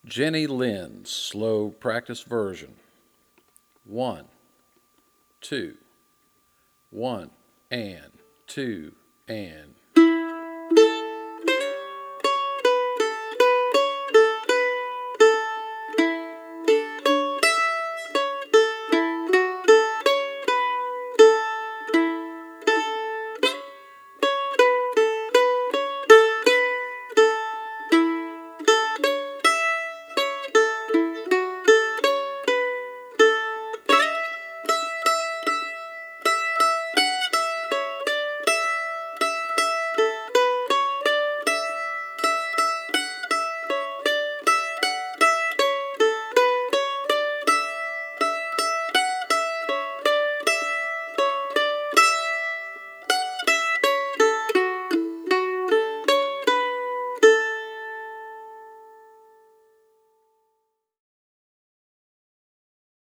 Jenny Lynn's slow practice version. 1, 2, 1, and 2, and